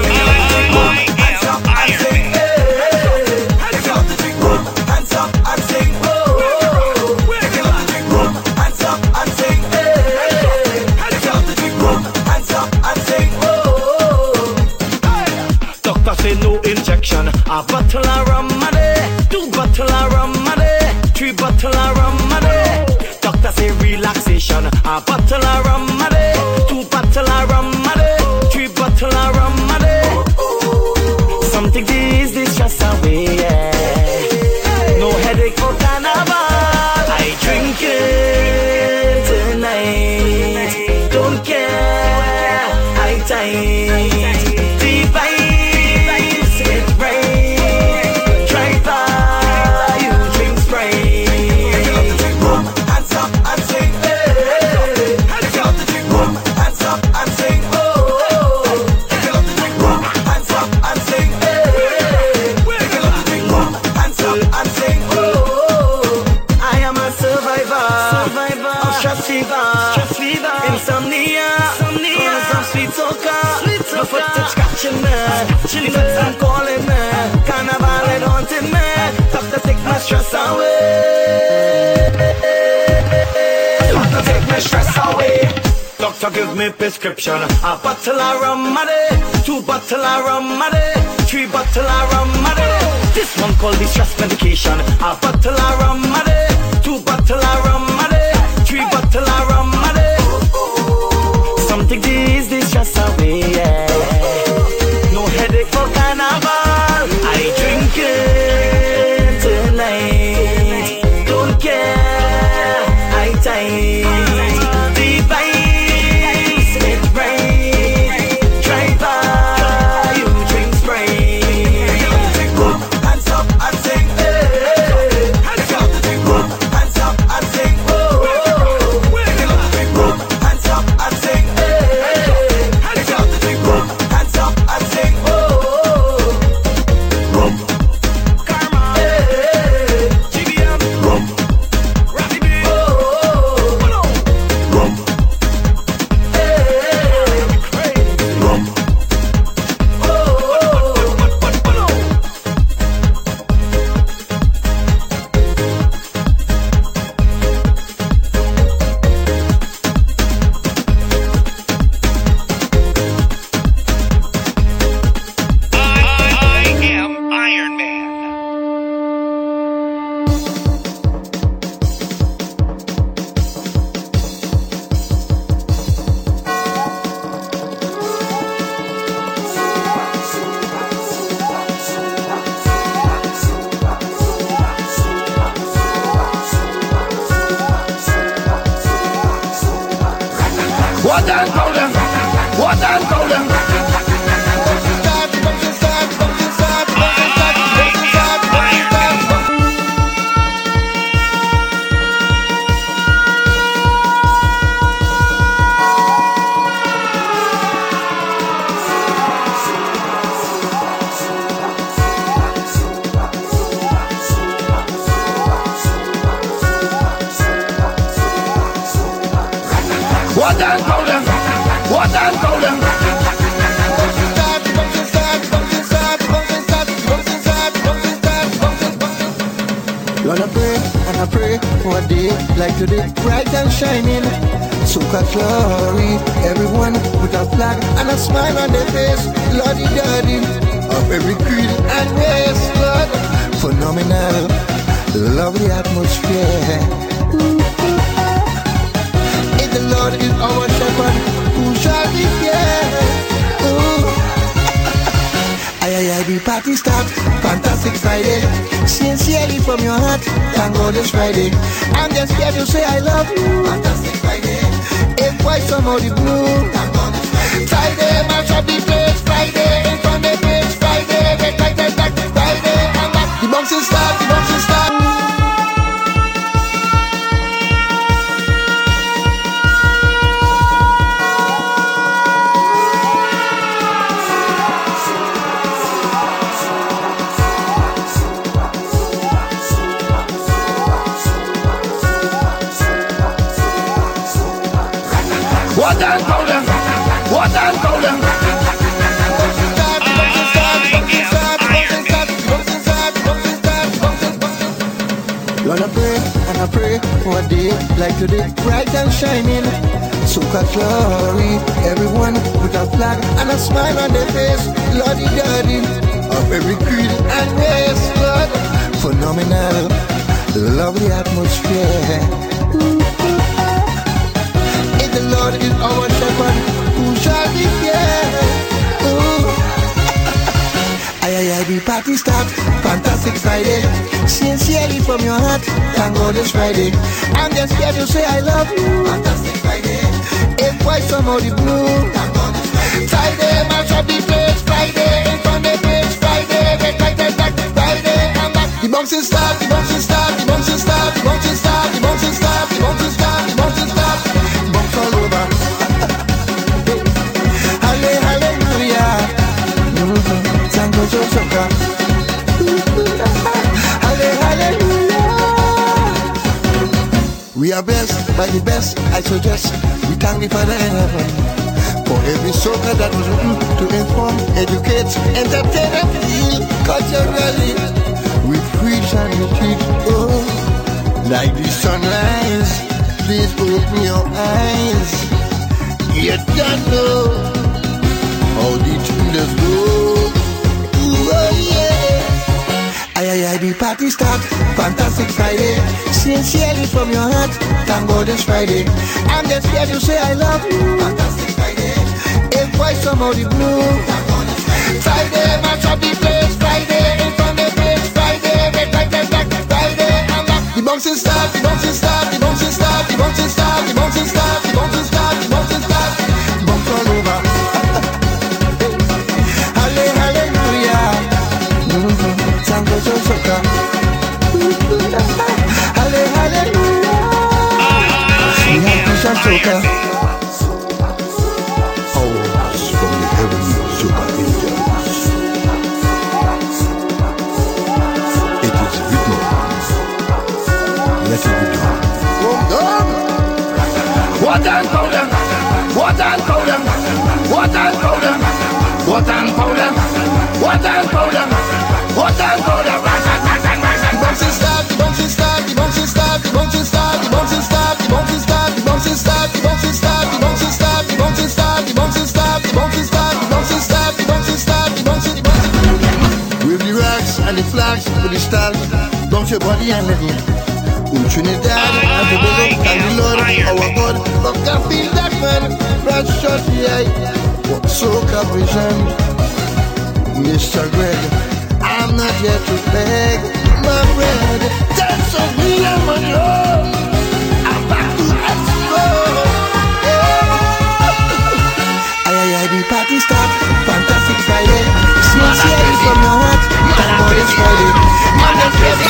Hands up and sing, hey. Hands up to drink rum. Hands up and sing, oh. If you love to drink rum, hands up and sing, hey. If you love to drink rum, hands up and sing, oh. Doctor say no injection. A bottle of rum a day, 2 bottle of rum a day, 3 bottle of rum a day. Doctor say relaxation. A bottle of rum a day, 2 bottle of rum a day, 3 bottle of rum a day. Something to ease the stress away. No headache for carnival. I drink it tonight. Don't care. I tight. Deep vibes, it rain. Drive by, you drink spray. If you love to drink rum, hands up and sing, hey. If you love to drink rum, hands up and sing, oh. If you love to drink rum, hands up and sing, hey. If you love to drink rum, hands up and sing, oh. I am a survivor of stress fever, insomnia, cause of sweet soca. My foot is scratching me, chilly nuts and calling me, carnival it haunting me. Doctor take my stress away. Doctor take my stress away. Doctor give me prescription. A bottle of rum a day, 2 bottle of rum a day, 3 bottle of rum a day. This one called the stress medication. A bottle of rum a day, 2 bottle of rum a day, 3 bottle of rum a day. Something to ease the stress away. No headache for carnival. I drink it tonight. Don't care. I tight. Deep vibes, it rain. Drive by, you drink spray. If you love to drink rum, hands up and sing, hey. If you love to drink rum, hands up and sing, oh. If you love to drink rum, hands up and sing, hey. If you love to drink rum, hands up and sing, oh. Rum, Karma, hey. GBM, rum, Rafi B, oh. Rum, hey. Rum,
I am Iron Man.
What and call them? What and call them? What and call them? What and call them? Gonna pray and I pray for a day like today, bright and shining.
Soca glory. Everyone with a flag and a smile on their face. Lordy daddy of every creed and race. Lord, phenomenal, lovely atmosphere. If the Lord is our shepherd, who shall be feared? The party start, fantastic Friday. Sincerely from your heart, thank God it's Friday. I'm just here to say I love you. Fantastic Friday. If why somebody blue, thank God it's Friday. Friday, match up the place, Friday. In front of the place, Friday. Red light, Friday. I'm back. The bouncing start, the bouncing start.
What and powder? What and powder?
Lord, I pray and I pray for a day like today, bright and shining. Soca glory. Everyone with a flag and a smile on their face. Lordy daddy of every creed and race. Lord, phenomenal, lovely atmosphere. The Lord is our shepherd, who shall be feared? The party start, fantastic Friday. Sincerely from your heart, thank God it's Friday. I'm just here to say I love you. Fantastic Friday. If why somebody blue, thank God it's Friday. Friday, match up the place, Friday. In front of the place, Friday. Red light, Friday. I'm back. The bouncing start, the bouncing start, the bouncing start, the bouncing start, the bouncing start, the bouncing start, the bouncing start. All over. Hallelujah. Tango Soca. Hallelujah. We are blessed by the best, I suggest. We thank the Father in heaven for every soca that was written to inform, educate, entertain, and heal culturally. We preach and we teach, like the sunrise. Please open your eyes. You don't know how the tuners go. The party start, fantastic Friday. Sincerely from your heart, thank God it's Friday. I'm just here to say I love you. Fantastic Friday. If why somebody blue, thank God it's Friday. Friday, match up the place, Friday. In front of the place, Friday. Red light, Friday. I'm back. The bouncing start, the bouncing start, the bouncing start, the bouncing start, the bouncing start, the bouncing start, the bouncing start. Bounce all over. Hallelujah. Tango Soca. Hallelujah. We have Christian Soca.
Hours from the heavenly Soca angels. It is written. Let it be done.
What and powder? What and powder? What and powder? What and powder? What and powder? What and powder? The bouncing start, the bouncing start, the bouncing start, the bouncing start, the bouncing start, the bouncing start, the bouncing start, the bouncing start, the bouncing start, the bouncing start, the bouncing start, the bouncing start, the bouncing start, the bouncing start, the bouncing start.
With the rags and the flags for the stars, bounce your body and let it. Trinidad and Tobago, thank the Lord, our God. But can feel that man, right shot the eye. Soca vision, Mr. Greg. I'm not here to beg, my friend. That's a million money. I'm back to explore. The party start, fantastic Friday. Sincerely from your heart, thank God it's Friday.
Mad and crazy.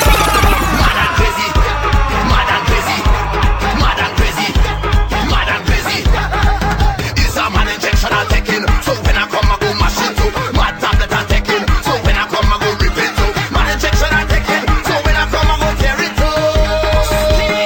So when I come, I go mash it too. My tablet I take it. So when I come, I go rip it too. My injection I take it. So when I come, I go tear it too.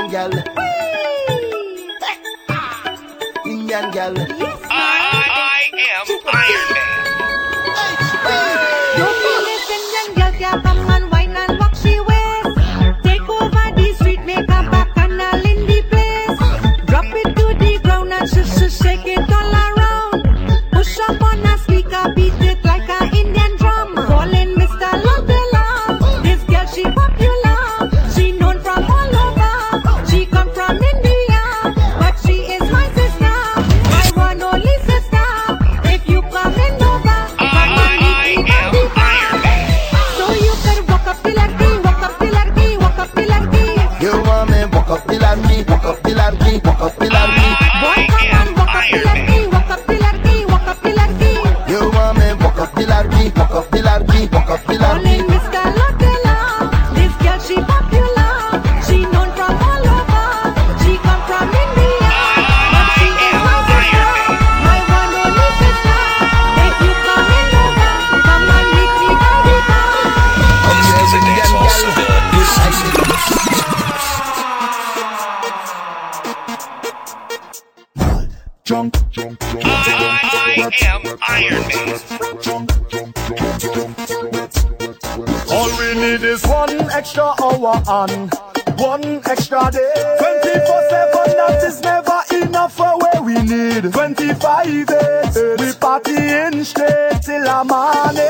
Indian girl. Indian girl.
I am Iron Man.
You feel this Indian girl can come and wine and walk she waist. Take over the street, make a bacchanal in the place. Drop it to the ground and shake it all around. Push up on a speaker, beat it like a Indian drum. Calling Mr. Lotella. This girl she popular. She known from all over. She come from India, but she is my sister, my one only sister. If you coming over, come on meet me at the bar. So you can walk up the ladki, walk up the ladki, walk up the ladki.
You want me walk up the ladki, walk up the ladki, walk up the ladki.
Boy, come on, walk up the ladki, walk up the ladki, walk up the ladki.
You want me walk up the ladki, walk up the ladki, walk up the ladki.
Calling Mr. Lotella. This girl she popular. She known from all over. She come from India, but she is my sister, my one only sister. If you coming over, come and meet me by the bar.
This is a dancehall stud.
Jump.
I am Iron Man.
All we need is one extra hour and one extra day. 24/7, that is never enough for where we need. 25 days, we partying straight till the morning.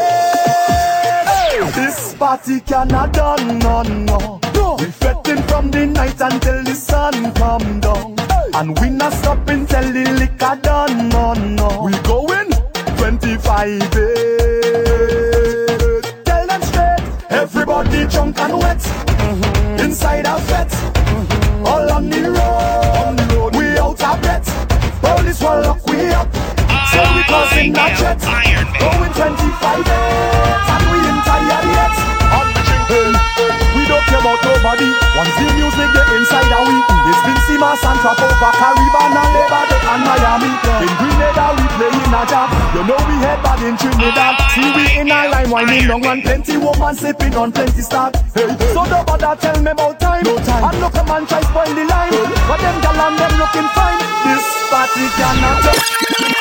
This party cannot done, no. We fetting from the night until the sun come down. And we not stopping till the liquor done, no. We going 25 days. Tell them straight, everybody drunk and wet. Inside our fete, all on the road. We out of breath. Police will lock we up, so we causing that jet. Going 25 days, and we ain't tired yet. On the drinking, we don't care about nobody. Once the music get inside our we, it's been Simas and Trapova, Caribbean and Lebanon and Miami. In Grenada we playing a jam. You know we head bad in Trinidad. See we in a line winding long and plenty woman sipping on plenty stock. Hey, so don't bother tell me about time. No time. And look a man try spoil the line. But them gal and them looking fine. This party cannot.